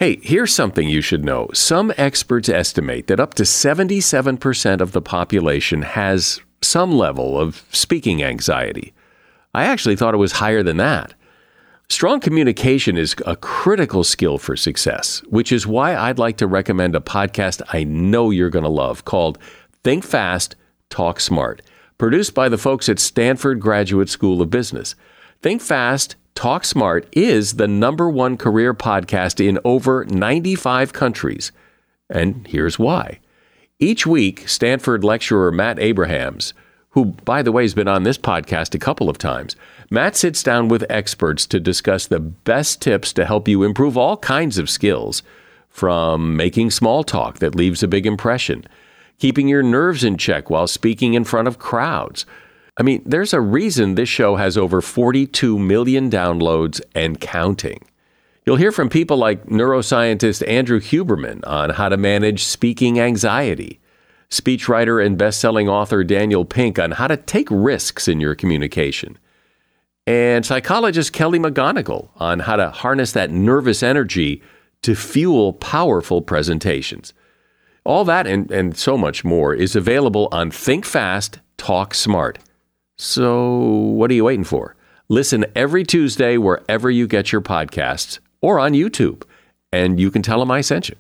Hey, here's something you should know. Some experts estimate that up to 77% of the population has some level of speaking anxiety. I actually thought it was higher than that. Strong communication is a critical skill for success, which is why I'd like to recommend a podcast I know you're going to love called Think Fast, Talk Smart, produced by the folks at Stanford Graduate School of Business. Think Fast, Talk Smart is the #1 career podcast in over 95 countries. And here's why. Each week, Stanford lecturer Matt Abrahams, who, by the way, has been on this podcast a couple of times, Matt sits down with experts to discuss the best tips to help you improve all kinds of skills, from making small talk that leaves a big impression, keeping your nerves in check while speaking in front of crowds. I mean, there's a reason this show has over 42 million downloads and counting. You'll hear from people like neuroscientist Andrew Huberman on how to manage speaking anxiety, speechwriter and best-selling author Daniel Pink on how to take risks in your communication, and psychologist Kelly McGonigal on how to harness that nervous energy to fuel powerful presentations. All that and so much more is available on Think Fast, Talk Smart. So what are you waiting for? Listen every Tuesday wherever you get your podcasts or on YouTube, and you can tell them I sent you.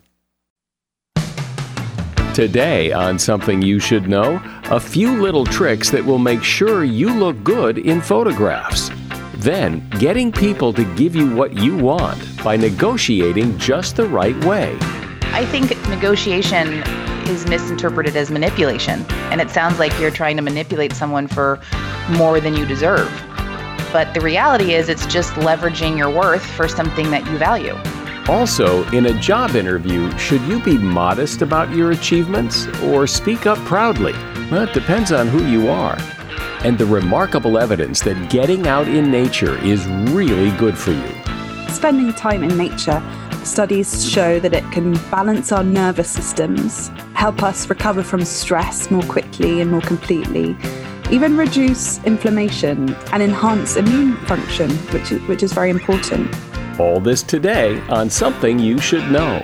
Today on Something You Should Know, a few little tricks that will make sure you look good in photographs. Then, getting people to give you what you want by negotiating just the right way. I think negotiation is misinterpreted as manipulation, and it sounds like you're trying to manipulate someone for more than you deserve. But the reality is it's just leveraging your worth for something that you value. Also, in a job interview, should you be modest about your achievements or speak up proudly? Well, it depends on who you are. And the remarkable evidence that getting out in nature is really good for you. Spending time in nature, studies show that it can balance our nervous systems, help us recover from stress more quickly and more completely, even reduce inflammation and enhance immune function, which is very important. All this today on Something You Should Know.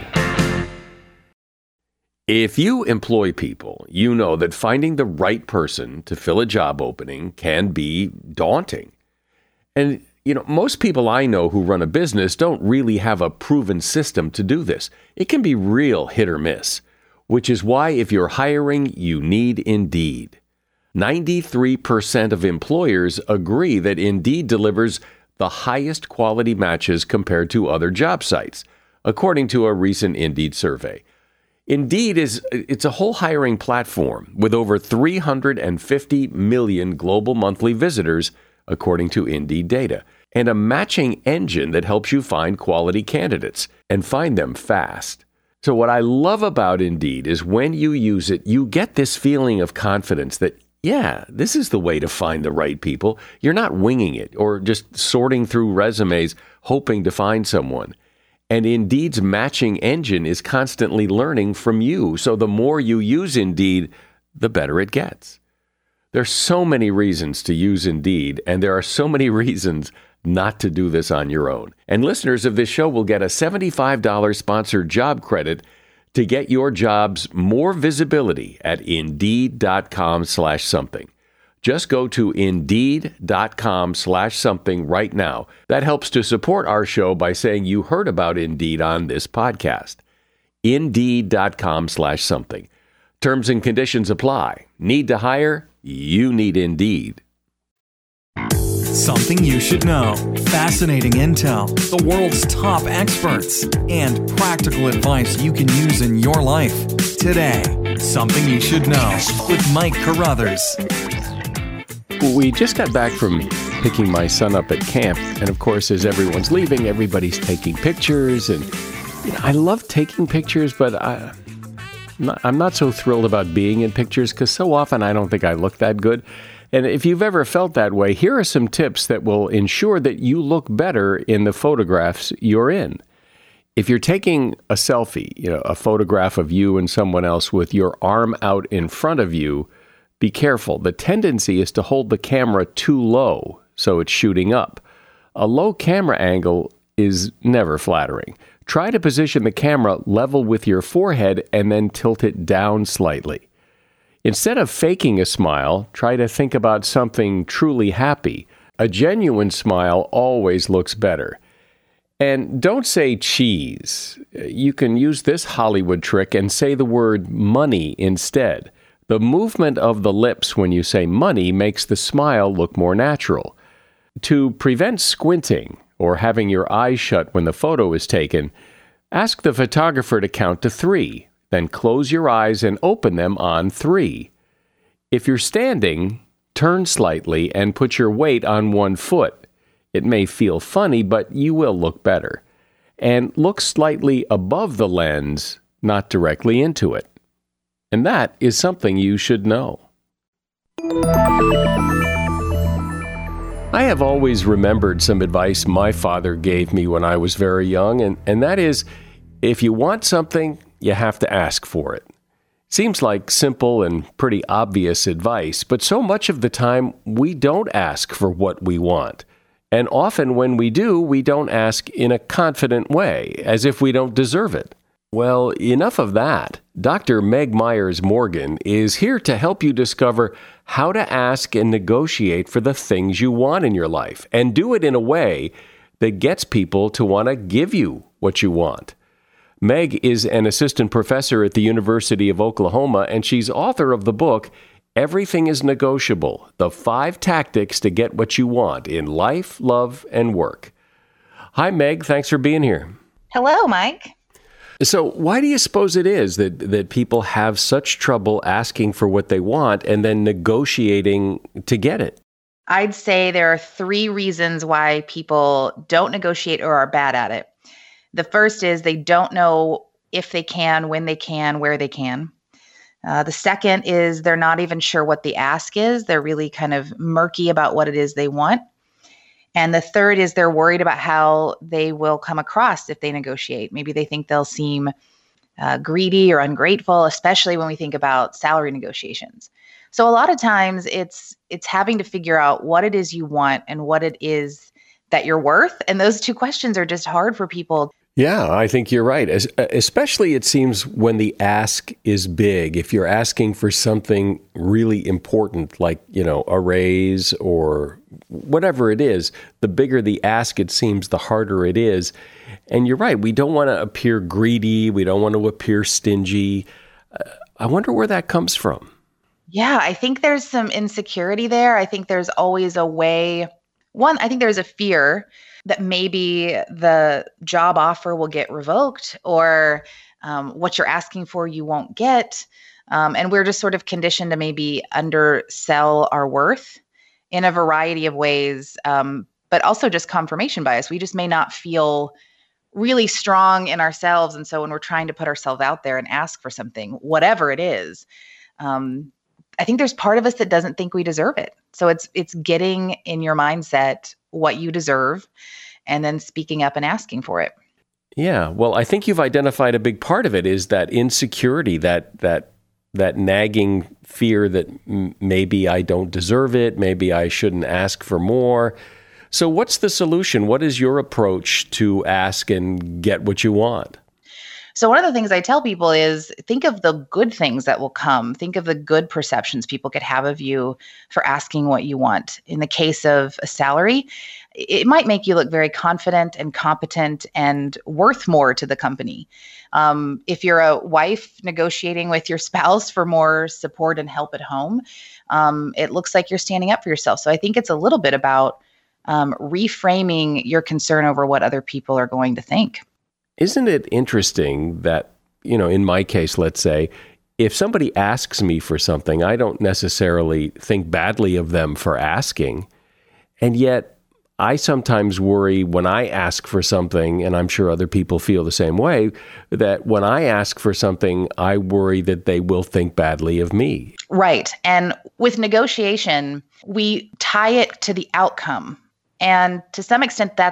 If you employ people, you know that finding the right person to fill a job opening can be daunting. And, most people I know who run a business don't really have a proven system to do this. It can be real hit or miss, which is why if you're hiring, you need Indeed. 93% of employers agree that Indeed delivers the highest quality matches compared to other job sites, according to a recent Indeed survey. Indeed it's a whole hiring platform with over 350 million global monthly visitors, according to Indeed data, and a matching engine that helps you find quality candidates and find them fast. So what I love about Indeed is when you use it, you get this feeling of confidence that, yeah, this is the way to find the right people. You're not winging it or just sorting through resumes hoping to find someone. And Indeed's matching engine is constantly learning from you. So the more you use Indeed, the better it gets. There's so many reasons to use Indeed, and there are so many reasons not to do this on your own. And listeners of this show will get a $75 sponsored job credit to get your jobs more visibility at Indeed.com/something. Just go to Indeed.com/something right now. That helps to support our show by saying you heard about Indeed on this podcast. Indeed.com/something. Terms and conditions apply. Need to hire? You need Indeed. Something you should know. Fascinating intel, the world's top experts, and practical advice you can use in your life. Today, Something You Should Know with Mike Carruthers. We just got back from picking my son up at camp, and of course, as everyone's leaving, everybody's taking pictures, and I love taking pictures, but I'm not so thrilled about being in pictures because so often I don't think I look that good. And if you've ever felt that way, here are some tips that will ensure that you look better in the photographs you're in. If you're taking a selfie, a photograph of you and someone else with your arm out in front of you, be careful. The tendency is to hold the camera too low, so it's shooting up. A low camera angle is never flattering. Try to position the camera level with your forehead and then tilt it down slightly. Instead of faking a smile, try to think about something truly happy. A genuine smile always looks better. And don't say cheese. You can use this Hollywood trick and say the word money instead. The movement of the lips when you say money makes the smile look more natural. To prevent squinting or having your eyes shut when the photo is taken, ask the photographer to count to 3, then close your eyes and open them on 3. If you're standing, turn slightly and put your weight on one foot. It may feel funny, but you will look better. And look slightly above the lens, not directly into it. And that is something you should know. I have always remembered some advice my father gave me when I was very young, and that is, if you want something, you have to ask for it. Seems like simple and pretty obvious advice, but so much of the time we don't ask for what we want. And often when we do, we don't ask in a confident way, as if we don't deserve it. Well, enough of that. Dr. Meg Myers-Morgan is here to help you discover how to ask and negotiate for the things you want in your life, and do it in a way that gets people to want to give you what you want. Meg is an assistant professor at the University of Oklahoma, and she's author of the book, Everything is Negotiable, the 5 Tactics to Get What You Want in Life, Love, and Work. Hi, Meg. Thanks for being here. Hello, Mike. So why do you suppose it is that people have such trouble asking for what they want and then negotiating to get it? I'd say there are 3 reasons why people don't negotiate or are bad at it. The first is they don't know if they can, when they can, where they can. The second is they're not even sure what the ask is. They're really kind of murky about what it is they want. And the third is they're worried about how they will come across if they negotiate. Maybe they think they'll seem greedy or ungrateful, especially when we think about salary negotiations. So a lot of times it's having to figure out what it is you want and what it is that you're worth. And those 2 questions are just hard for people. Yeah, I think you're right. Especially it seems when the ask is big. If you're asking for something really important, like, a raise or whatever it is, the bigger the ask, it seems, the harder it is. And you're right. We don't want to appear greedy. We don't want to appear stingy. I wonder where that comes from. Yeah, I think there's some insecurity there. I think there's always a way. One, I think there's a fear that maybe the job offer will get revoked, or what you're asking for you won't get. And we're just sort of conditioned to maybe undersell our worth in a variety of ways, but also just confirmation bias. We just may not feel really strong in ourselves. And so when we're trying to put ourselves out there and ask for something, whatever it is, I think there's part of us that doesn't think we deserve it. So it's getting in your mindset what you deserve and then speaking up and asking for it. Yeah, well, I think you've identified a big part of it is that insecurity, that nagging fear that maybe I don't deserve it, maybe I shouldn't ask for more. So what's the solution? What is your approach to ask and get what you want? So one of the things I tell people is think of the good things that will come. Think of the good perceptions people could have of you for asking what you want. In the case of a salary, it might make you look very confident and competent and worth more to the company. If you're a wife negotiating with your spouse for more support and help at home, it looks like you're standing up for yourself. So I think it's a little bit about reframing your concern over what other people are going to think. Isn't it interesting that, in my case, let's say, if somebody asks me for something, I don't necessarily think badly of them for asking. And yet I sometimes worry when I ask for something, and I'm sure other people feel the same way, that when I ask for something, I worry that they will think badly of me. Right. And with negotiation, we tie it to the outcome. And to some extent, that's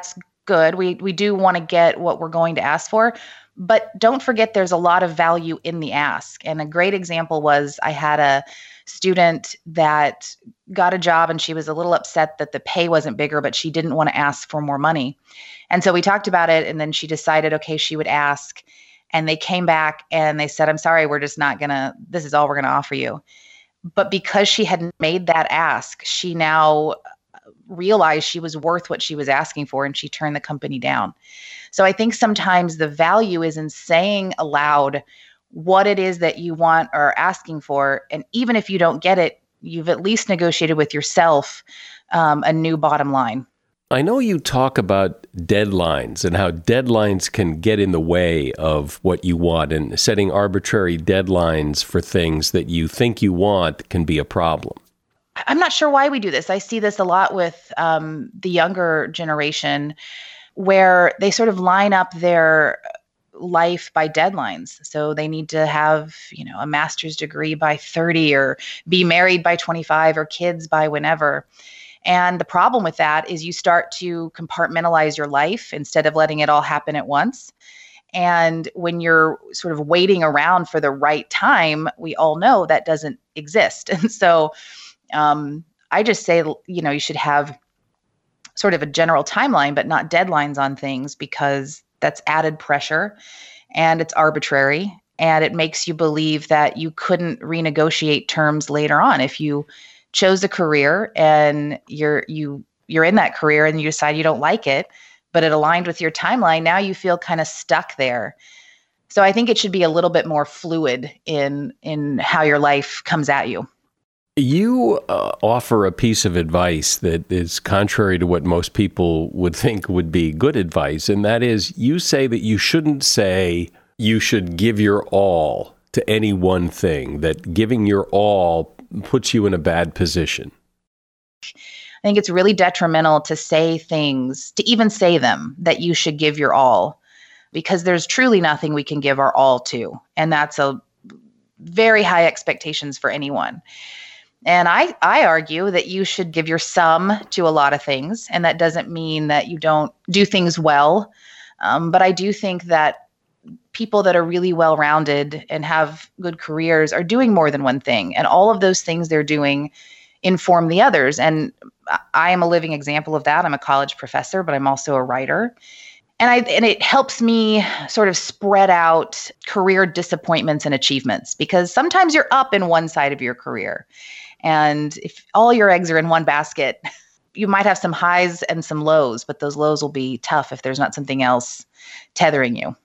good. We do want to get what we're going to ask for, but don't forget there's a lot of value in the ask. And a great example was I had a student that got a job and she was a little upset that the pay wasn't bigger, but she didn't want to ask for more money. And so we talked about it, and then she decided, okay, she would ask. And they came back and they said, I'm sorry, we're just not this is all we're going to offer you. But because she had made that ask, she now realized she was worth what she was asking for, and she turned the company down. So I think sometimes the value is in saying aloud what it is that you want or are asking for. And even if you don't get it, you've at least negotiated with yourself a new bottom line. I know you talk about deadlines and how deadlines can get in the way of what you want, and setting arbitrary deadlines for things that you think you want can be a problem. I'm not sure why we do this. I see this a lot with the younger generation, where they sort of line up their life by deadlines. So they need to have, a master's degree by 30, or be married by 25, or kids by whenever. And the problem with that is you start to compartmentalize your life instead of letting it all happen at once. And when you're sort of waiting around for the right time, we all know that doesn't exist. And so I just say, you should have sort of a general timeline, but not deadlines on things, because that's added pressure and it's arbitrary. And it makes you believe that you couldn't renegotiate terms later on. If you chose a career and you're in that career and you decide you don't like it, but it aligned with your timeline, now you feel kind of stuck there. So I think it should be a little bit more fluid in how your life comes at you. You offer a piece of advice that is contrary to what most people would think would be good advice, and that is, you say that you shouldn't say you should give your all to any one thing, that giving your all puts you in a bad position. I think it's really detrimental to say things, to even say them, that you should give your all, because there's truly nothing we can give our all to. And that's a very high expectations for anyone. And I argue that you should give your some to a lot of things. And that doesn't mean that you don't do things well. But I do think that people that are really well-rounded and have good careers are doing more than one thing. And all of those things they're doing inform the others. And I am a living example of that. I'm a college professor, but I'm also a writer. And it helps me sort of spread out career disappointments and achievements, because sometimes you're up in one side of your career. And if all your eggs are in one basket, you might have some highs and some lows, but those lows will be tough if there's not something else tethering you.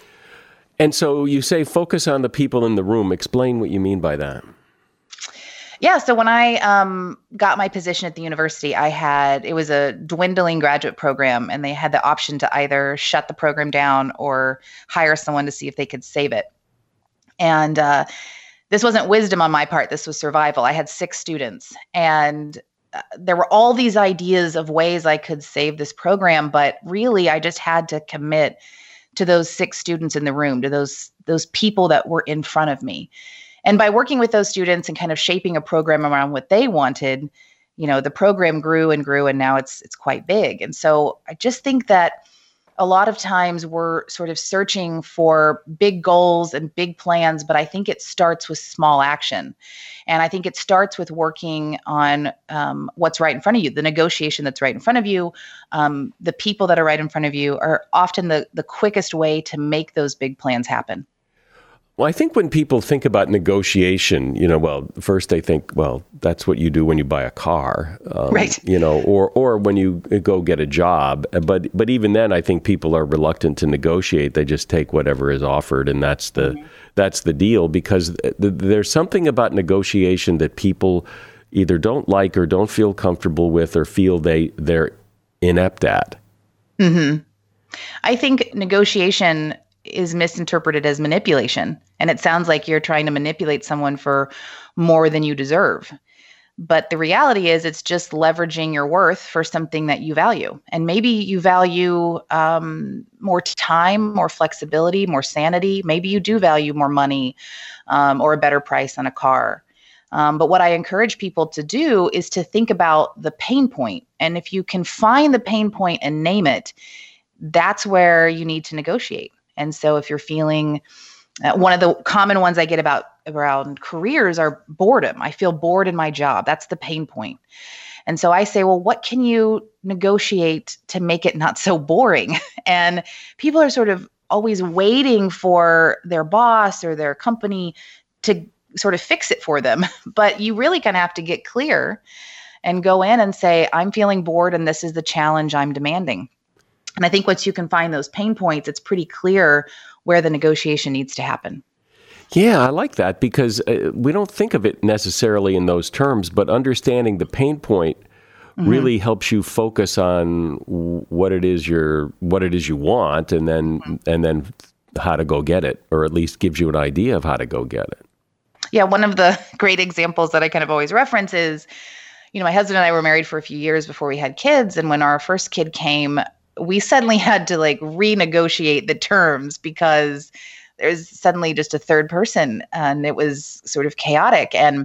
And so you say focus on the people in the room. Explain what you mean by that. Yeah. So when I got my position at the university, it was a dwindling graduate program, and they had the option to either shut the program down or hire someone to see if they could save it. And this wasn't wisdom on my part. This was survival. I had 6 students, and there were all these ideas of ways I could save this program, but really I just had to commit to those 6 students in the room, to those people that were in front of me. And by working with those students and kind of shaping a program around what they wanted, the program grew and grew, and now it's quite big. And so I just think that a lot of times we're sort of searching for big goals and big plans, but I think it starts with small action. And I think it starts with working on what's right in front of you, the negotiation that's right in front of you. The people that are right in front of you are often the quickest way to make those big plans happen. Well, I think when people think about negotiation, first they think, well, that's what you do when you buy a car, right? Or when you go get a job. But even then, I think people are reluctant to negotiate. They just take whatever is offered, and that's the deal. Because there's something about negotiation that people either don't like or don't feel comfortable with, or feel they're inept at. Mm-hmm. I think negotiation is misinterpreted as manipulation. And it sounds like you're trying to manipulate someone for more than you deserve. But the reality is it's just leveraging your worth for something that you value. And maybe you value more time, more flexibility, more sanity. Maybe you do value more money or a better price on a car. But what I encourage people to do is to think about the pain point. And if you can find the pain point and name it, that's where you need to negotiate. And so if you're feeling, one of the common ones I get around careers are boredom. I feel bored in my job. That's the pain point. And so I say, well, what can you negotiate to make it not so boring? And people are sort of always waiting for their boss or their company to sort of fix it for them. But you really kind of have to get clear and go in and say, I'm feeling bored and this is the challenge I'm demanding. And I think once you can find those pain points, it's pretty clear where the negotiation needs to happen. Yeah, I like that because we don't think of it necessarily in those terms, but understanding the pain point really helps you focus on what it is you want, and then how to go get it, or at least gives you an idea of how to go get it. Yeah, one of the great examples that I kind of always reference is, my husband and I were married for a few years before we had kids, and when our first kid came, we suddenly had to renegotiate the terms because there's suddenly just a third person, and it was sort of chaotic. And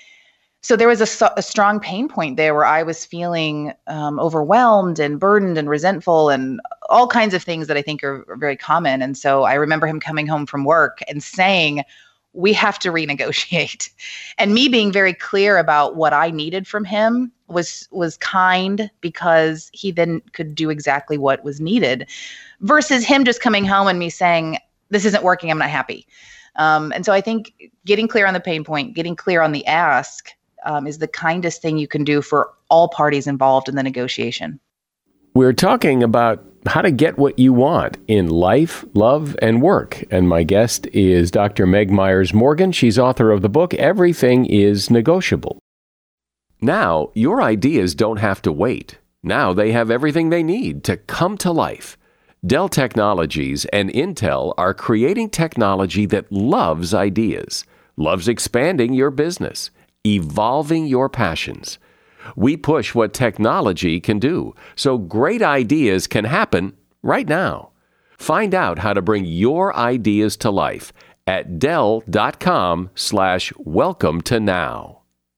so there was a strong pain point there where I was feeling overwhelmed and burdened and resentful and all kinds of things that I think are very common. And so I remember him coming home from work and saying, we have to renegotiate. And me being very clear about what I needed from him was kind, because he then could do exactly what was needed, versus him just coming home and me saying, this isn't working, I'm not happy. And so I think getting clear on the pain point, getting clear on the ask is the kindest thing you can do for all parties involved in the negotiation. We're talking about how to get what you want in life, love, and work. And my guest is Dr. Meg Myers-Morgan. She's author of the book, Everything is Negotiable. Now, your ideas don't have to wait. Now they have everything they need to come to life. Dell Technologies and Intel are creating technology that loves ideas, loves expanding your business, evolving your passions. We push what technology can do, so great ideas can happen right now. Find out how to bring your ideas to life at Dell.com/welcome to now.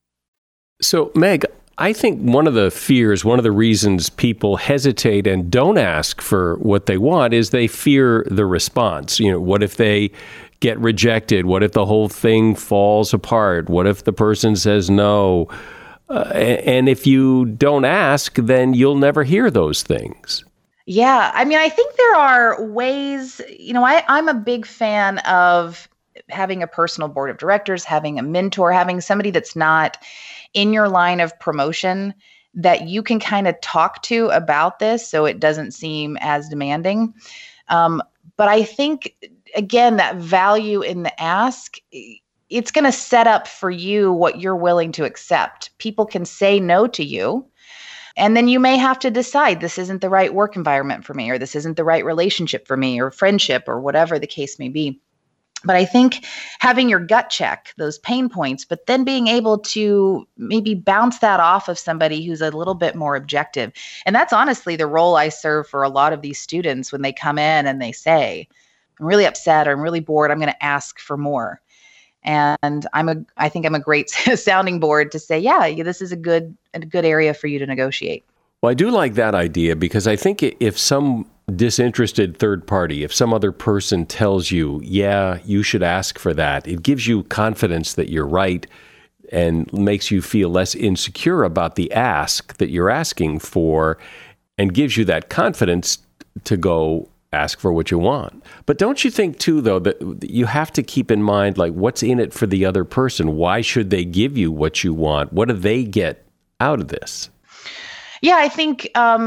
So, Meg, I think one of the reasons people hesitate and don't ask for what they want is they fear the response. What if they get rejected? What if the whole thing falls apart? What if the person says no? And if you don't ask, then you'll never hear those things. Yeah. I think there are ways, I'm a big fan of having a personal board of directors, having a mentor, having somebody that's not in your line of promotion that you can kind of talk to about this so it doesn't seem as demanding. But I think, again, that value in the ask, it's going to set up for you what you're willing to accept. People can say no to you, and then you may have to decide this isn't the right work environment for me, or this isn't the right relationship for me, or friendship, or whatever the case may be. But I think having your gut check those pain points, but then being able to maybe bounce that off of somebody who's a little bit more objective. And that's honestly the role I serve for a lot of these students when they come in and they say, I'm really upset, or I'm really bored, I'm going to ask for more. And I think I'm a great sounding board to say, yeah, this is a good area for you to negotiate. Well, I do like that idea, because I think if some disinterested third party, if some other person tells you, yeah, you should ask for that, it gives you confidence that you're right and makes you feel less insecure about the ask that you're asking for, and gives you that confidence to go ask for what you want. But don't you think, too, though, that you have to keep in mind, what's in it for the other person? Why should they give you what you want? What do they get out of this? Yeah, I think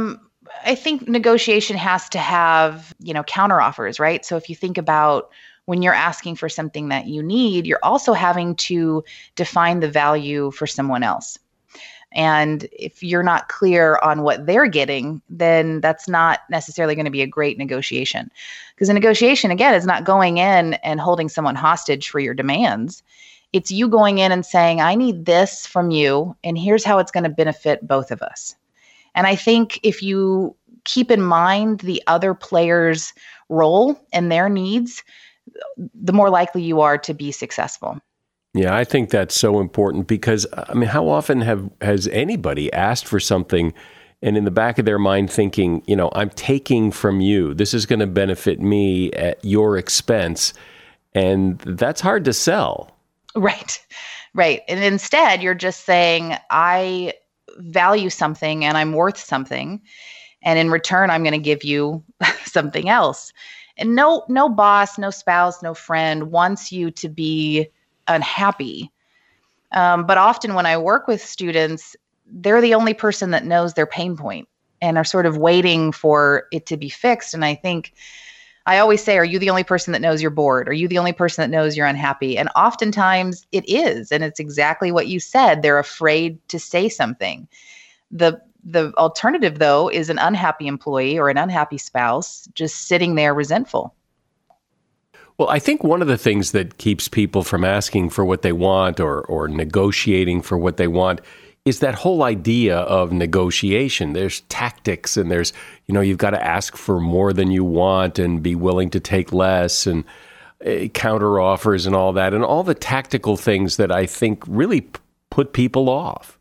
negotiation has to have, counteroffers, right? So if you think about when you're asking for something that you need, you're also having to define the value for someone else. And if you're not clear on what they're getting, then that's not necessarily going to be a great negotiation. Because a negotiation, again, is not going in and holding someone hostage for your demands. It's you going in and saying, I need this from you, and here's how it's going to benefit both of us. And I think if you keep in mind the other player's role and their needs, the more likely you are to be successful. Yeah, I think that's so important, because, how often has anybody asked for something and in the back of their mind thinking, I'm taking from you. This is going to benefit me at your expense. And that's hard to sell. Right. Right. And instead, you're just saying, I value something and I'm worth something. And in return, I'm going to give you something else. And no boss, no spouse, no friend wants you to be unhappy. But often when I work with students, they're the only person that knows their pain point and are sort of waiting for it to be fixed. And I always say, are you the only person that knows you're bored? Are you the only person that knows you're unhappy? And oftentimes it is. And it's exactly what you said. They're afraid to say something. The alternative, though, is an unhappy employee or an unhappy spouse just sitting there resentful. Well, I think one of the things that keeps people from asking for what they want or negotiating for what they want is that whole idea of negotiation. There's tactics and there's, you've got to ask for more than you want and be willing to take less and counter offers and all that, and all the tactical things that I think really put people off.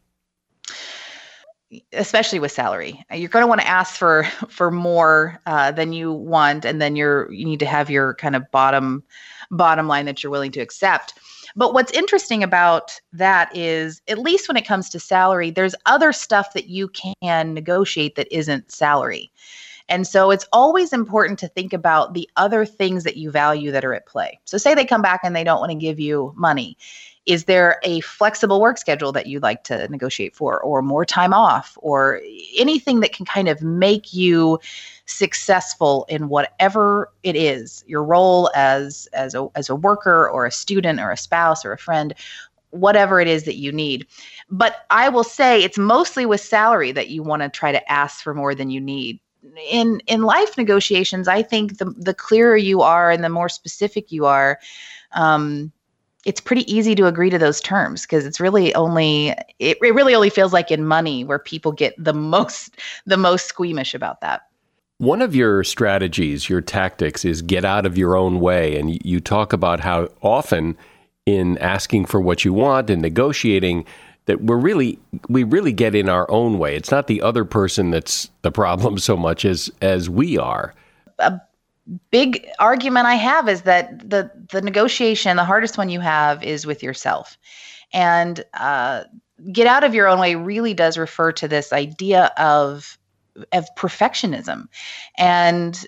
Especially with salary. You're going to want to ask for more than you want, and then you need to have your kind of bottom line that you're willing to accept. But what's interesting about that is, at least when it comes to salary, there's other stuff that you can negotiate that isn't salary. And so it's always important to think about the other things that you value that are at play. So say they come back and they don't want to give you money. Is there a flexible work schedule that you'd like to negotiate for, or more time off, or anything that can kind of make you successful in whatever it is, your role as a worker or a student or a spouse or a friend, whatever it is that you need. But I will say it's mostly with salary that you want to try to ask for more than you need. In life negotiations, I think the clearer you are and the more specific you are, it's pretty easy to agree to those terms, because it's really only it really only feels like in money where people get the most squeamish about that. One of your strategies, your tactics, is get out of your own way. And you talk about how often in asking for what you want and negotiating that we really get in our own way. It's not the other person that's the problem so much as we are. A big argument I have is that the negotiation, the hardest one you have, is with yourself. And get out of your own way really does refer to this idea of perfectionism and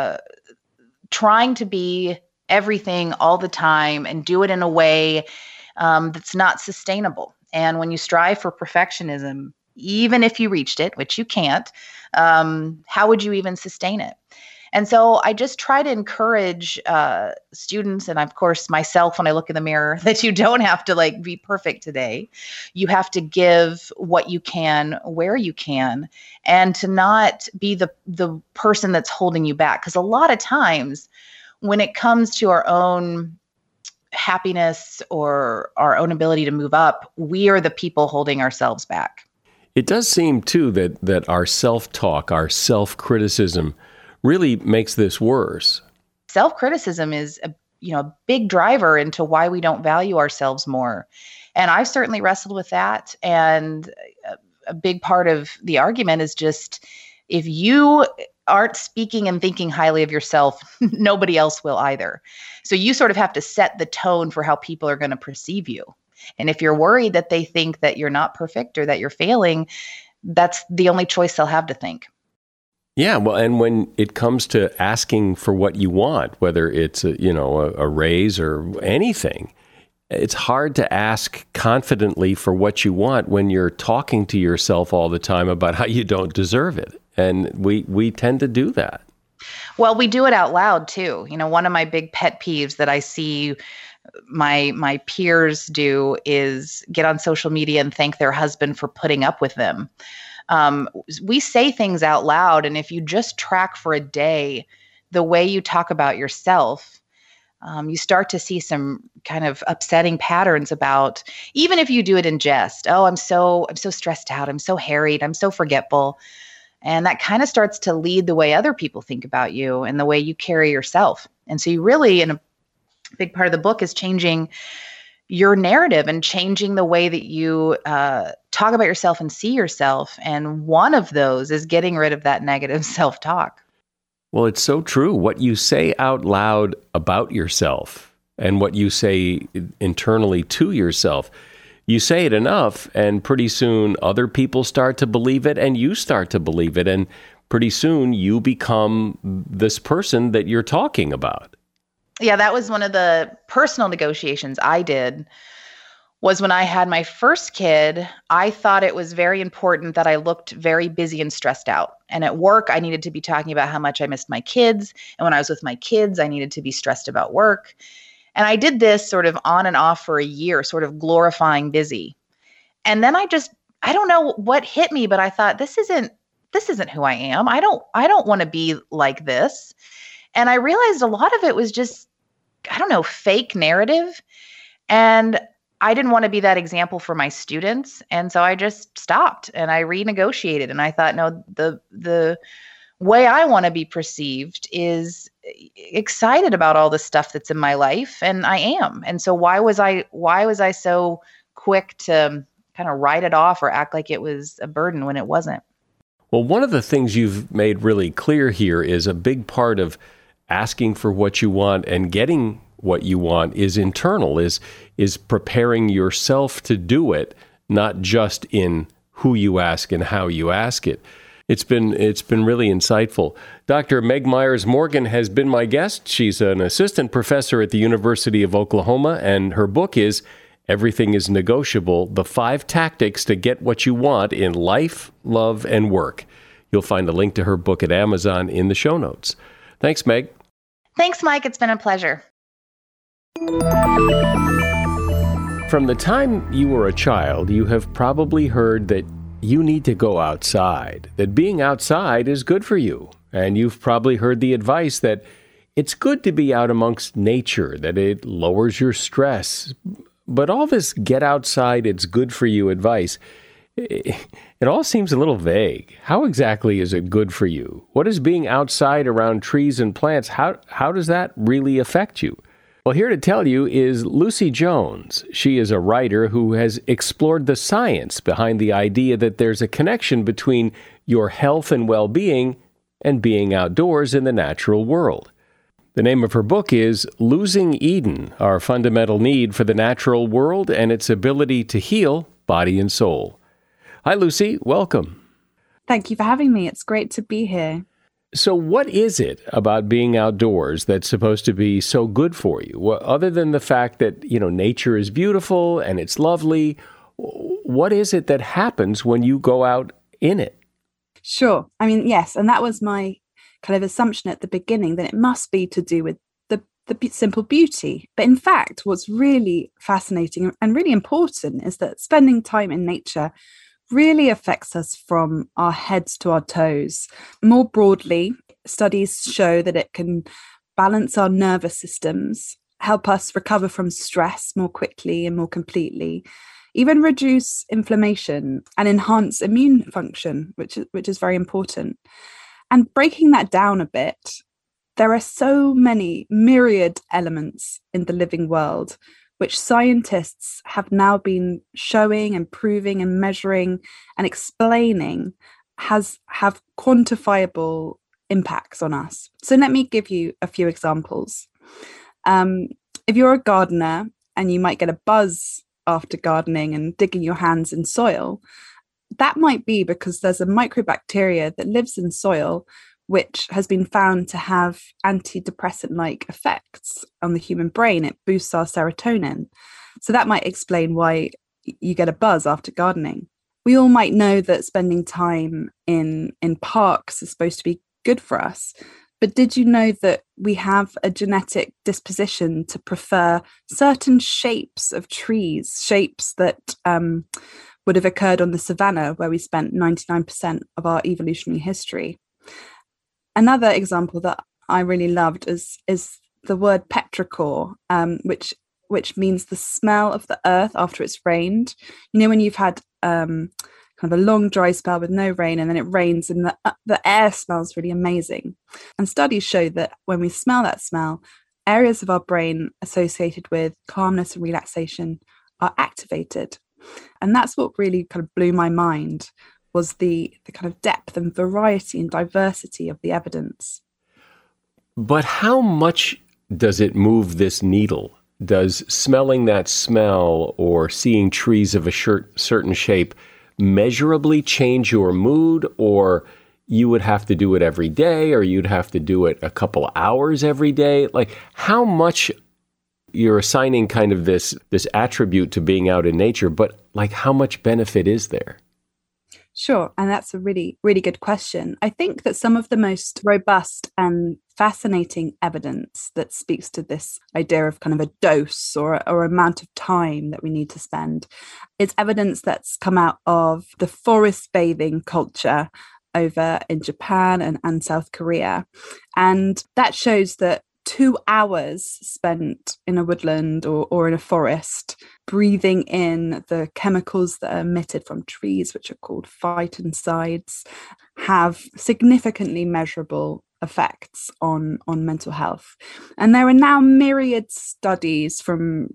trying to be everything all the time and do it in a way that's not sustainable. And when you strive for perfectionism, even if you reached it, which you can't, how would you even sustain it? And so I just try to encourage students, and of course myself, when I look in the mirror, that you don't have to be perfect today. You have to give what you can, where you can, and to not be the person that's holding you back. Because a lot of times when it comes to our own happiness or our own ability to move up, we are the people holding ourselves back. It does seem, too, that our self-talk, our self-criticism really makes this worse. Self-criticism is a big driver into why we don't value ourselves more. And I've certainly wrestled with that. And a big part of the argument is just, if you aren't speaking and thinking highly of yourself, nobody else will either. So you sort of have to set the tone for how people are going to perceive you. And if you're worried that they think that you're not perfect or that you're failing, that's the only choice they'll have to think. Yeah, well, and when it comes to asking for what you want, whether it's a raise or anything, it's hard to ask confidently for what you want when you're talking to yourself all the time about how you don't deserve it. And we tend to do that. Well, we do it out loud too. One of my big pet peeves that I see my peers do is get on social media and thank their husband for putting up with them. We say things out loud, and if you just track for a day the way you talk about yourself, you start to see some kind of upsetting patterns about, even if you do it in jest. Oh, I'm so stressed out. I'm so harried. I'm so forgetful. And that kind of starts to lead the way other people think about you and the way you carry yourself. And so you really, in a big part of the book, is changing your narrative and changing the way that you talk about yourself and see yourself. And one of those is getting rid of that negative self-talk. Well, it's so true. What you say out loud about yourself and what you say internally to yourself, you say it enough, and pretty soon other people start to believe it, and you start to believe it. And pretty soon you become this person that you're talking about. Yeah, that was one of the personal negotiations I did. Was when I had my first kid, I thought it was very important that I looked very busy and stressed out. And at work, I needed to be talking about how much I missed my kids. And when I was with my kids, I needed to be stressed about work. And I did this sort of on and off for a year, sort of glorifying busy. And then I don't know what hit me, but I thought, this isn't who I am. I don't want to be like this. And I realized a lot of it was just, fake narrative. And I didn't want to be that example for my students. And so I just stopped and I renegotiated. And I thought, no, the way I want to be perceived is excited about all the stuff that's in my life. And I am. And so why was I so quick to kind of write it off or act like it was a burden when it wasn't? Well, one of the things you've made really clear here is a big part of asking for what you want and getting what you want is internal, is preparing yourself to do it, not just in who you ask and how you ask it. It's been really insightful. Dr. Meg Myers-Morgan has been my guest. She's an assistant professor at the University of Oklahoma, and her book is Everything is Negotiable: The 5 Tactics to Get What You Want in Life, Love, and Work. You'll find a link to her book at Amazon in the show notes. Thanks, Meg. Thanks, Mike. It's been a pleasure. From the time you were a child, you have probably heard that you need to go outside, that being outside is good for you. And you've probably heard the advice that it's good to be out amongst nature, that it lowers your stress. But all this get outside, it's good for you advice, it all seems a little vague. How exactly is it good for you? What is being outside around trees and plants? How does that really affect you? Well, here to tell you is Lucy Jones. She is a writer who has explored the science behind the idea that there's a connection between your health and well-being and being outdoors in the natural world. The name of her book is Losing Eden: Our Fundamental Need for the Natural World and Its Ability to Heal Body and Soul. Hi, Lucy. Welcome. Thank you for having me. It's great to be here. So what is it about being outdoors that's supposed to be so good for you? Well, other than the fact that, nature is beautiful and it's lovely, what is it that happens when you go out in it? Sure. Yes. And that was my kind of assumption at the beginning, that it must be to do with the simple beauty. But in fact, what's really fascinating and really important is that spending time in nature really affects us from our heads to our toes. More broadly, studies show that it can balance our nervous systems, help us recover from stress more quickly and more completely, even reduce inflammation and enhance immune function, which is very important. And breaking that down a bit, there are so many myriad elements in the living world which scientists have now been showing and proving and measuring and explaining have quantifiable impacts on us. So let me give you a few examples. If you're a gardener and you might get a buzz after gardening and digging your hands in soil, that might be because there's a microbacteria that lives in soil which has been found to have antidepressant-like effects on the human brain. It boosts our serotonin. So that might explain why you get a buzz after gardening. We all might know that spending time in parks is supposed to be good for us. But did you know that we have a genetic disposition to prefer certain shapes of trees, shapes that would have occurred on the savannah where we spent 99% of our evolutionary history? Another example that I really loved is the word petrichor, which means the smell of the earth after it's rained. When you've had kind of a long dry spell with no rain and then it rains and the air smells really amazing. And studies show that when we smell that smell, areas of our brain associated with calmness and relaxation are activated. And that's what really kind of blew my mind, was the kind of depth and variety and diversity of the evidence. But how much does it move this needle? Does smelling that smell or seeing trees of a certain shape measurably change your mood, or you would have to do it every day, or you'd have to do it a couple hours every day? Like, how much you're assigning kind of this attribute to being out in nature, but like, how much benefit is there? Sure. And that's a really, really good question. I think that some of the most robust and fascinating evidence that speaks to this idea of kind of a dose or amount of time that we need to spend is evidence that's come out of the forest bathing culture over in Japan and South Korea. And that shows that 2 hours spent in a woodland or in a forest, breathing in the chemicals that are emitted from trees, which are called phytoncides, have significantly measurable effects on mental health. And there are now myriad studies from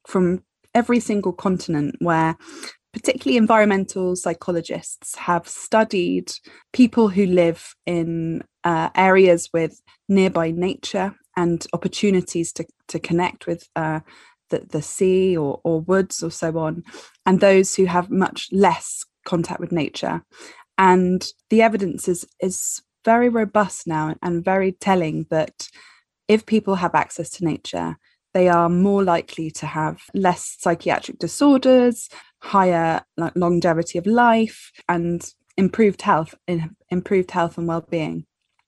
every single continent where particularly environmental psychologists have studied people who live in areas with nearby nature and opportunities to connect with the sea or woods or so on, and those who have much less contact with nature. And the evidence is very robust now and very telling that if people have access to nature, they are more likely to have less psychiatric disorders, higher longevity of life, and improved health and well-being.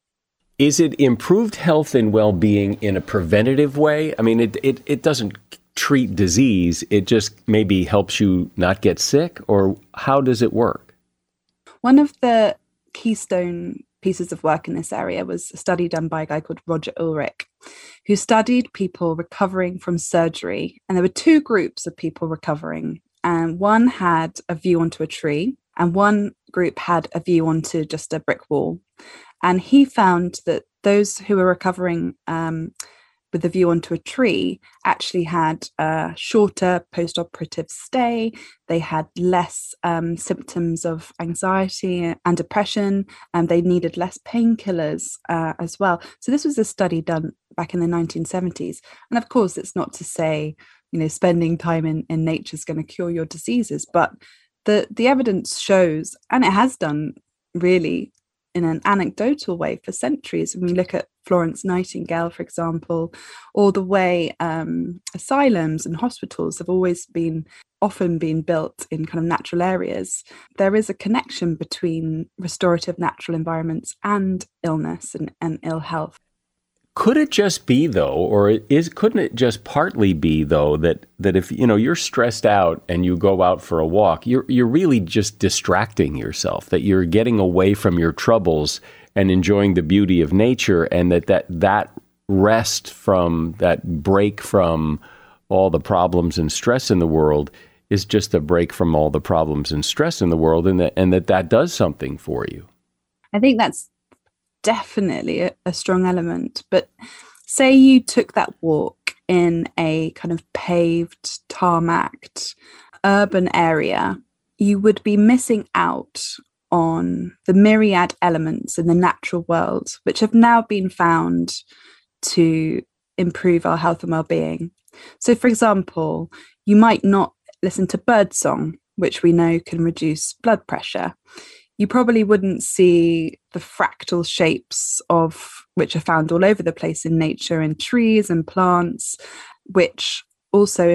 Is it improved health and well-being in a preventative way? I mean, it doesn't treat disease. It just maybe helps you not get sick, or how does it work? One of the keystone pieces of work in this area was a study done by a guy called Roger Ulrich, who studied people recovering from surgery. And there were 2 groups of people recovering, and one had a view onto a tree and one group had a view onto just a brick wall. And he found that those who were recovering with a view onto a tree actually had a shorter post-operative stay. They had less symptoms of anxiety and depression, and they needed less painkillers as well. So this was a study done back in the 1970s. And of course, it's not to say, spending time in nature is going to cure your diseases, but the evidence shows, and it has done really in an anecdotal way for centuries. When we look at Florence Nightingale, for example, or the way asylums and hospitals have always often been built in kind of natural areas, there is a connection between restorative natural environments and illness and ill health. Could it just be, though, or couldn't it just partly be, though, that if you're stressed out and you go out for a walk, you're really just distracting yourself, that you're getting away from your troubles and enjoying the beauty of nature, and that rest from, that break from all the problems and stress in the world is just a break from all the problems and stress in the world, and that does something for you? I think that's definitely a strong element. But say you took that walk in a kind of paved, tarmacked, urban area, you would be missing out on the myriad elements in the natural world, which have now been found to improve our health and well-being. So, for example, you might not listen to birdsong, which we know can reduce blood pressure. You probably wouldn't see the fractal shapes of which are found all over the place in nature, in trees and plants, which also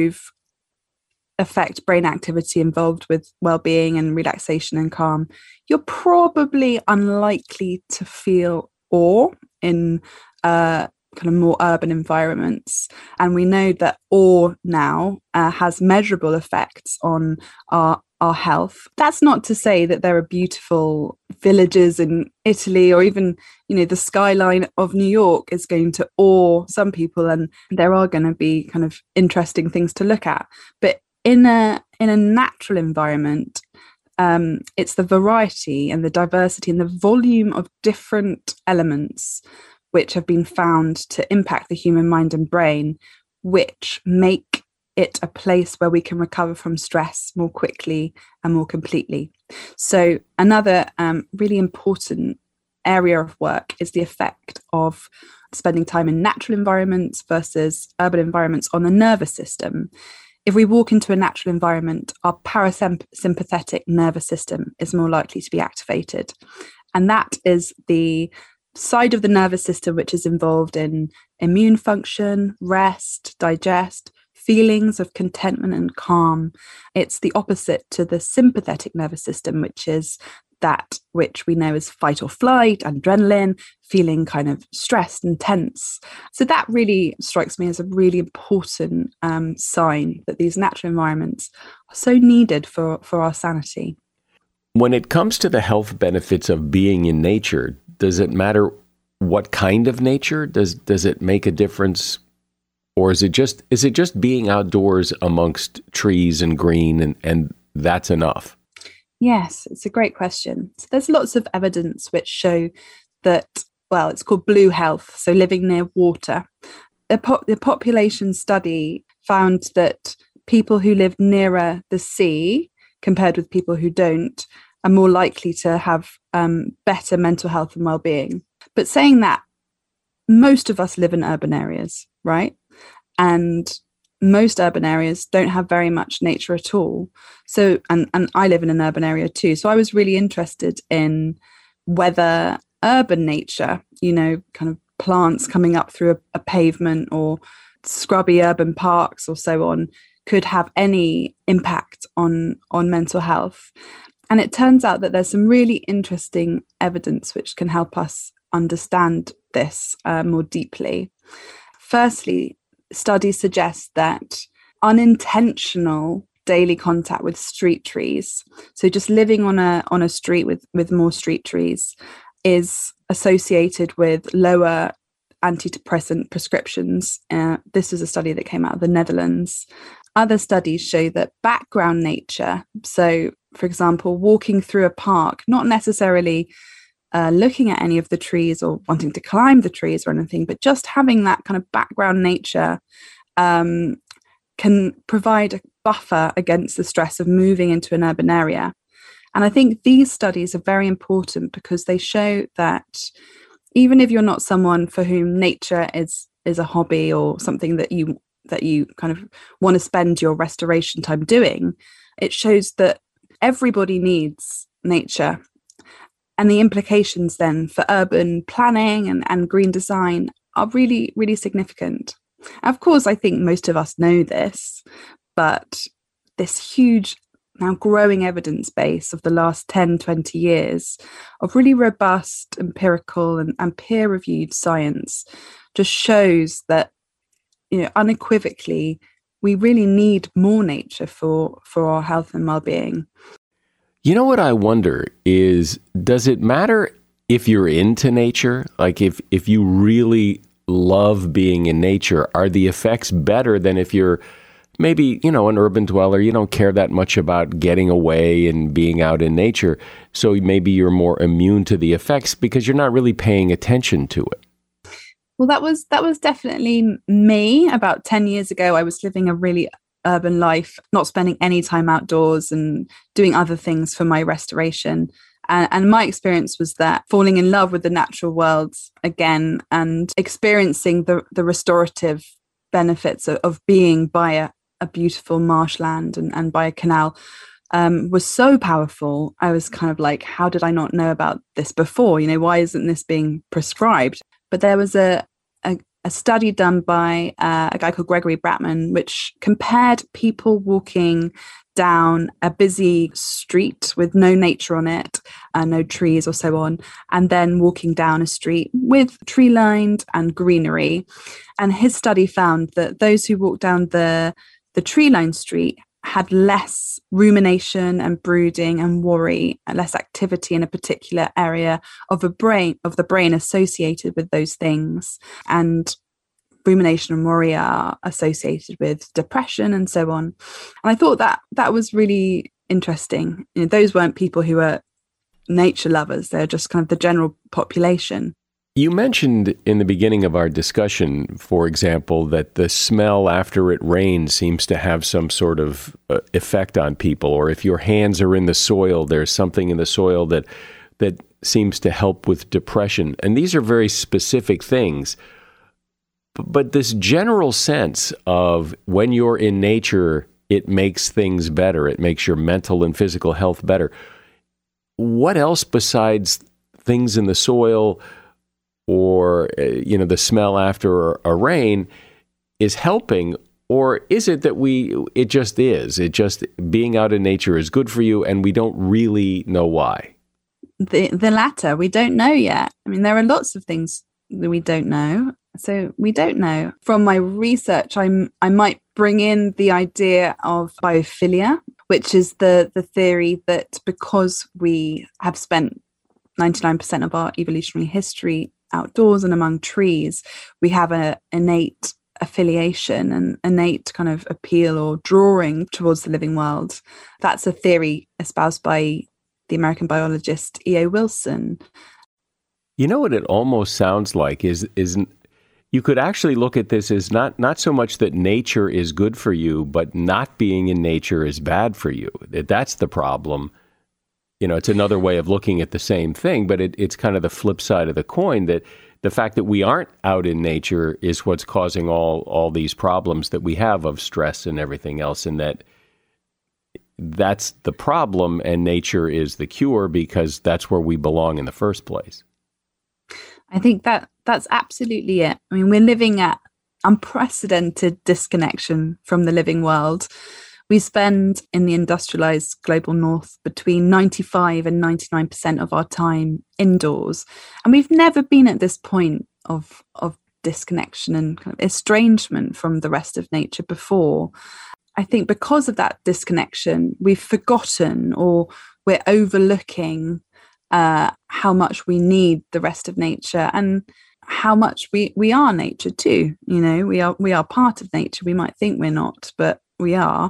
affect brain activity involved with well-being and relaxation and calm. You're probably unlikely to feel awe in kind of more urban environments. And we know that awe now has measurable effects on our health. That's not to say that there are beautiful villages in Italy, or even, the skyline of New York is going to awe some people, and there are going to be kind of interesting things to look at. But in a natural environment, it's the variety and the diversity and the volume of different elements which have been found to impact the human mind and brain, which make it a place where we can recover from stress more quickly and more completely. So another really important area of work is the effect of spending time in natural environments versus urban environments on the nervous system. If we walk into a natural environment, our parasympathetic nervous system is more likely to be activated. And that is the side of the nervous system which is involved in immune function, rest, digest, feelings of contentment and calm. It's the opposite to the sympathetic nervous system, which is that which we know as fight or flight, adrenaline, feeling kind of stressed and tense. So that really strikes me as a really important sign that these natural environments are so needed for our sanity. When it comes to the health benefits of being in nature, does it matter what kind of nature? Does it make a difference? Or is it just being outdoors amongst trees and green and that's enough? Yes, it's a great question. So there's lots of evidence which show that, well, it's called blue health, so living near water. The population study found that people who live nearer the sea, compared with people who don't, are more likely to have better mental health and well-being. But saying that, most of us live in urban areas, right? And most urban areas don't have very much nature at all. So, and I live in an urban area too. So I was really interested in whether urban nature, kind of plants coming up through a pavement or scrubby urban parks or so on, could have any impact on mental health. And it turns out that there's some really interesting evidence which can help us understand this more deeply. Firstly, studies suggest that unintentional daily contact with street trees, so just living on a street with more street trees, is associated with lower antidepressant prescriptions. This is a study that came out of the Netherlands. Other studies show that background nature, so for example, walking through a park, not necessarily looking at any of the trees or wanting to climb the trees or anything, but just having that kind of background nature can provide a buffer against the stress of moving into an urban area. And I think these studies are very important because they show that even if you're not someone for whom nature is a hobby or something that you kind of want to spend your restoration time doing, it shows that everybody needs nature. And the implications then for urban planning and green design are really, really significant. Of course, I think most of us know this, but this huge, now growing evidence base of the last 10, 20 years of really robust empirical and peer-reviewed science just shows that, unequivocally, we really need more nature for our health and well-being. You know what I wonder is, does it matter if you're into nature? Like if you really love being in nature, are the effects better than if you're maybe, an urban dweller, you don't care that much about getting away and being out in nature. So maybe you're more immune to the effects because you're not really paying attention to it. Well, that was definitely me. About 10 years ago, I was living a really urban life, not spending any time outdoors and doing other things for my restoration. And my experience was that falling in love with the natural world again and experiencing the restorative benefits of being by a beautiful marshland and by a canal was so powerful. I was kind of like, how did I not know about this before? Why isn't this being prescribed? But there was a study done by a guy called Gregory Bratman, which compared people walking down a busy street with no nature on it, no trees or so on, and then walking down a street with tree-lined and greenery. And his study found that those who walked down the tree-lined street had less rumination and brooding and worry, and less activity in a particular area of the brain associated with those things. And rumination and worry are associated with depression and so on. And I thought that was really interesting. Those weren't people who were nature lovers. They're just kind of the general population. You mentioned in the beginning of our discussion, for example, that the smell after it rains seems to have some sort of effect on people, or if your hands are in the soil, there's something in the soil that seems to help with depression. And these are very specific things. But this general sense of when you're in nature, it makes things better. It makes your mental and physical health better. What else besides things in the soil or the smell after a rain is helping? Or is it that it just being out in nature is good for you and we don't really know why? The latter, we don't know yet. I mean, there are lots of things that we don't know. So we don't know. From my research, I might bring in the idea of biophilia, which is the theory that because we have spent 99% of our evolutionary history outdoors and among trees, we have an innate affiliation and innate kind of appeal or drawing towards the living world. That's a theory espoused by the American biologist E.O. Wilson. You know what it almost sounds like is you could actually look at this as not so much that nature is good for you, but not being in nature is bad for you. That's the problem. It's another way of looking at the same thing, but it's kind of the flip side of the coin, that the fact that we aren't out in nature is what's causing all these problems that we have of stress and everything else, and that's the problem, and nature is the cure because that's where we belong in the first place. I think that's absolutely it. I mean, we're living at unprecedented disconnection from the living world. We spend in the industrialized global north between 95 and 99% of our time indoors. And we've never been at this point of disconnection and kind of estrangement from the rest of nature before. I think because of that disconnection, we've forgotten or we're overlooking how much we need the rest of nature and how much we are nature too. We are part of nature. We might think we're not, but we are.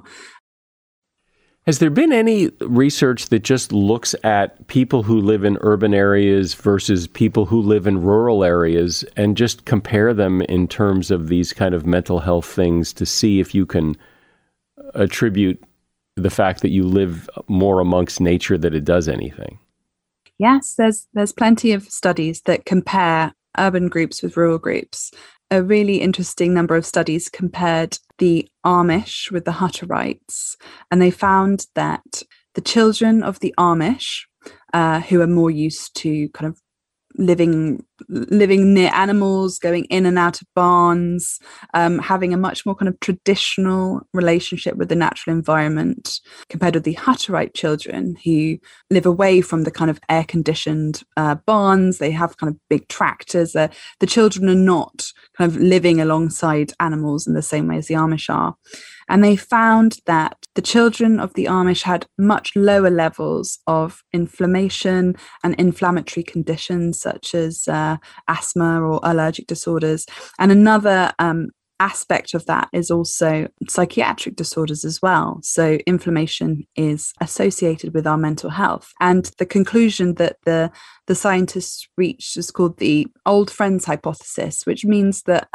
Has there been any research that just looks at people who live in urban areas versus people who live in rural areas and just compare them in terms of these kind of mental health things to see if you can attribute the fact that you live more amongst nature that it does anything? Yes, there's plenty of studies that compare urban groups with rural groups. A really interesting number of studies compared the Amish with the Hutterites, and they found that the children of the Amish, who are more used to kind of living near animals, going in and out of barns, having a much more kind of traditional relationship with the natural environment, compared with the Hutterite children who live away from the kind of air-conditioned barns. They have kind of big tractors. The children are not kind of living alongside animals in the same way as the Amish are. And they found that the children of the Amish had much lower levels of inflammation and inflammatory conditions such as asthma or allergic disorders. And another aspect of that is also psychiatric disorders as well. So inflammation is associated with our mental health. And the conclusion that the scientists reached is called the old friends hypothesis, which means that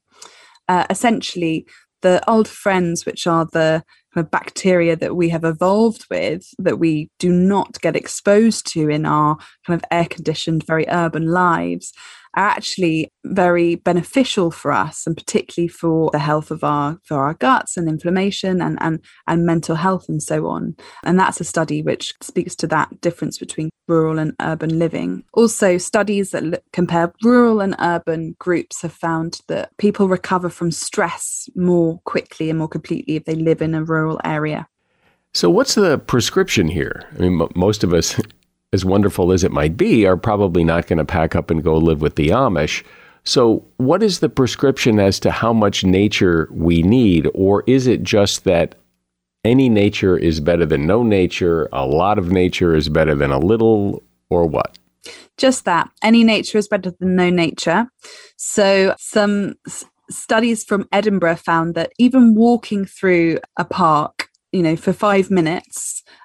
essentially the old friends, which are the kind of bacteria that we have evolved with, that we do not get exposed to in our kind of air-conditioned, very urban lives, are actually very beneficial for us, and particularly for the health of our guts and inflammation and mental health and so on. And that's a study which speaks to that difference between rural and urban living. Also, studies that compare rural and urban groups have found that people recover from stress more quickly and more completely if they live in a rural area. So what's the prescription here? I mean, most of us, as wonderful as it might be, are probably not going to pack up and go live with the Amish. So what is the prescription as to how much nature we need? Or is it just that any nature is better than no nature, a lot of nature is better than a little, or what? Just that. Any nature is better than no nature. So some studies from Edinburgh found that even walking through a park, for 5 minutes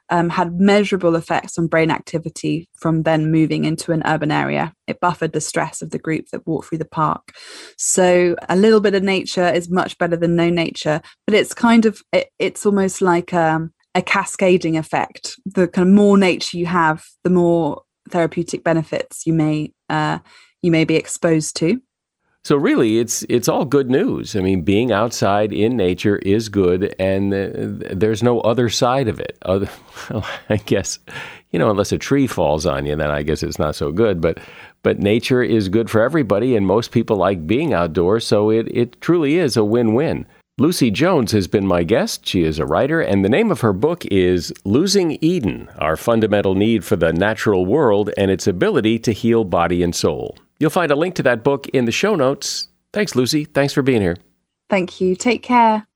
had measurable effects on brain activity from then moving into an urban area. It buffered the stress of the group that walked through the park. So a little bit of nature is much better than no nature, but it's it's almost like a cascading effect. The kind of more nature you have, the more therapeutic benefits you may be exposed to. So really, it's all good news. I mean, being outside in nature is good, and there's no other side of it. I guess, unless a tree falls on you, then I guess it's not so good. But nature is good for everybody, and most people like being outdoors, so it truly is a win-win. Lucy Jones has been my guest. She is a writer, and the name of her book is Losing Eden, Our Fundamental Need for the Natural World and Its Ability to Heal Body and Soul. You'll find a link to that book in the show notes. Thanks, Lucy. Thanks for being here. Thank you. Take care.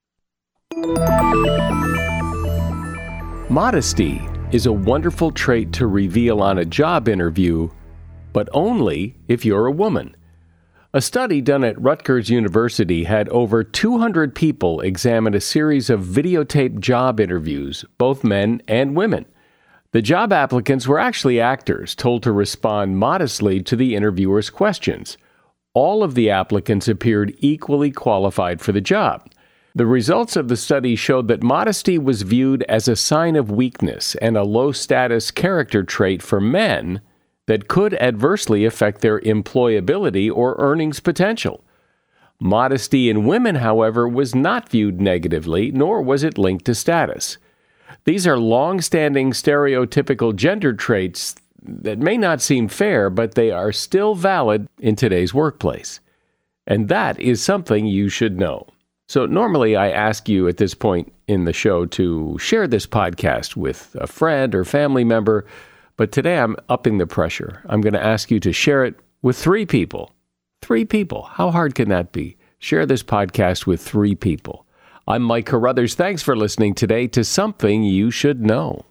Modesty is a wonderful trait to reveal on a job interview, but only if you're a woman. A study done at Rutgers University had over 200 people examine a series of videotaped job interviews, both men and women. The job applicants were actually actors told to respond modestly to the interviewer's questions. All of the applicants appeared equally qualified for the job. The results of the study showed that modesty was viewed as a sign of weakness and a low-status character trait for men that could adversely affect their employability or earnings potential. Modesty in women, however, was not viewed negatively, nor was it linked to status. These are long-standing stereotypical gender traits that may not seem fair, but they are still valid in today's workplace. And that is something you should know. So normally I ask you at this point in the show to share this podcast with a friend or family member, but today I'm upping the pressure. I'm going to ask you to share it with 3 people. 3 people. How hard can that be? Share this podcast with 3 people. I'm Mike Carruthers. Thanks for listening today to Something You Should Know.